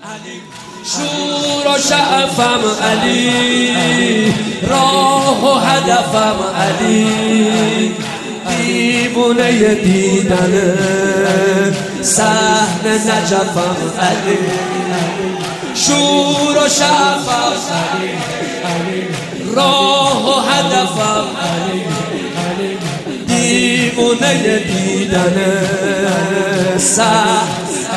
شور و شعفم علی، راه و هدفم علی، دیوونه دیدن صحن نجفم علی. شور و شعفم علی، راه و هدفم علی، دیوونه دیدن صحن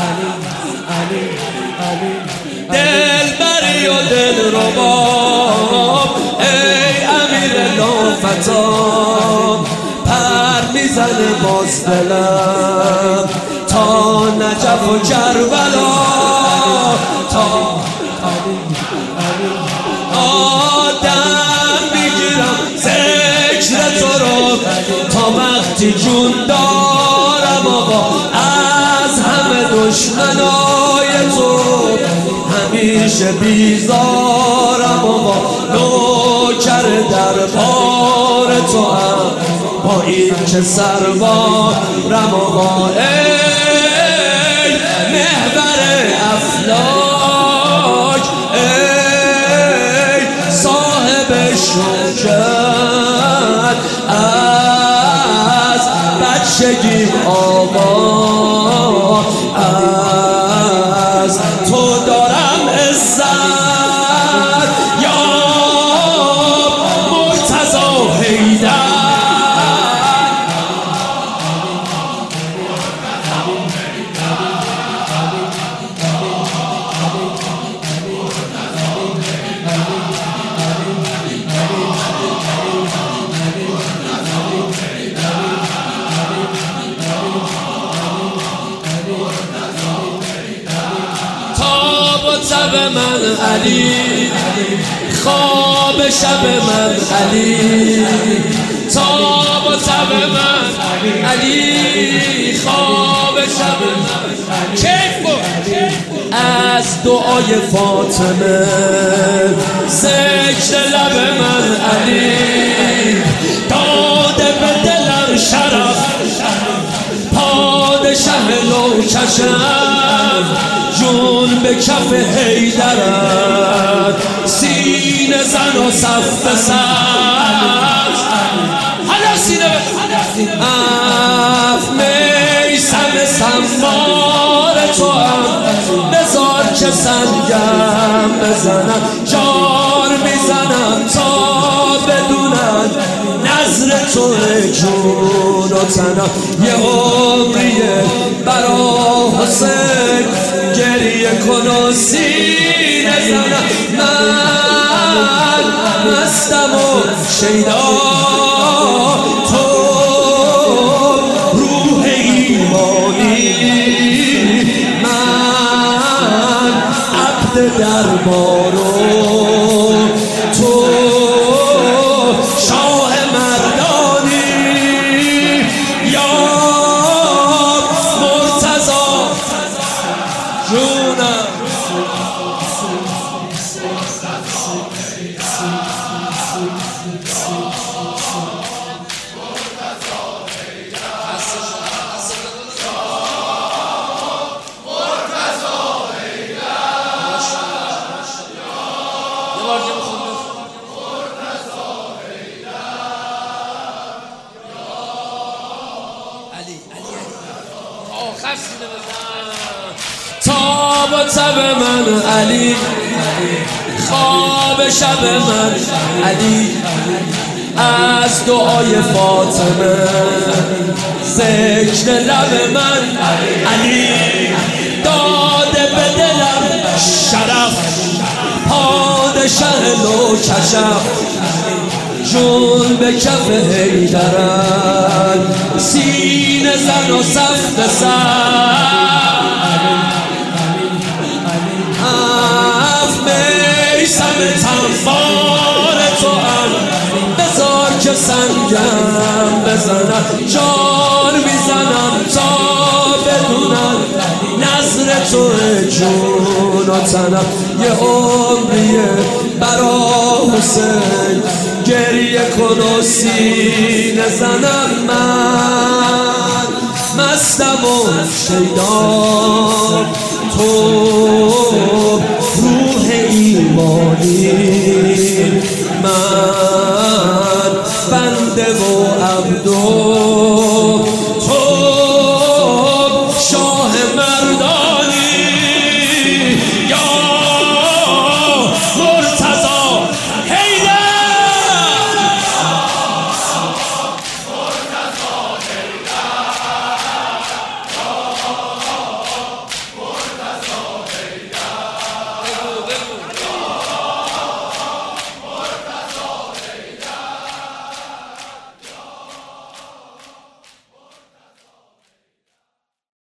دل بری و دل رباب، ای امیر لافتاب، پر میزنه باز دلم تا نجف و کربلا، تا آدم میگیرم ذکر تو رو تا وقتی جون دارم آقا، از همه دشمنای تو همیشه بیزارم آقا، نوکر دربار تو هم با این که سروارم آقا. ای محور افلاک، ای صاحب شوکت، از بچگیم آقا از تو دارم عزت، یا مرتضی حیدر. شب من علی، خواب شب من علی، تاب و تب من علی، خواب شب من کیف از دعای فاطمه، ذکر لب من علی، داده به دلم شرف پادشه لوکشم، جون به کف حیدرت، سینه زن و صف به صف، حالا سینه اف میسم سنبار تو هم، بذار که سنگم بزنم، جار میزنم تا بدونم نظر تو جون و تنم. یه عمریه برا حسین گریه کن و سینه زنم، من مستم و شیدا، تو روح ایمانی، من عبد دربارو، تو شاه مردانی، یا مرتضی جونم. تاب و تب من علی، خواب شب من علی، از دعای فاطمه، ذکر لب من علی، داده به دلم شرف پادشه لوکشم، جون به کف حیدرت، سینه زن و صف به صف، میسم تنبار تو هم، بذار که سنگم بزنم، جان میزنم تا بدونم نظر تو جون و تنم. یه عمریه برا حسین گریه کن و سینه زنم، من مستم و شیدا، تو حبیب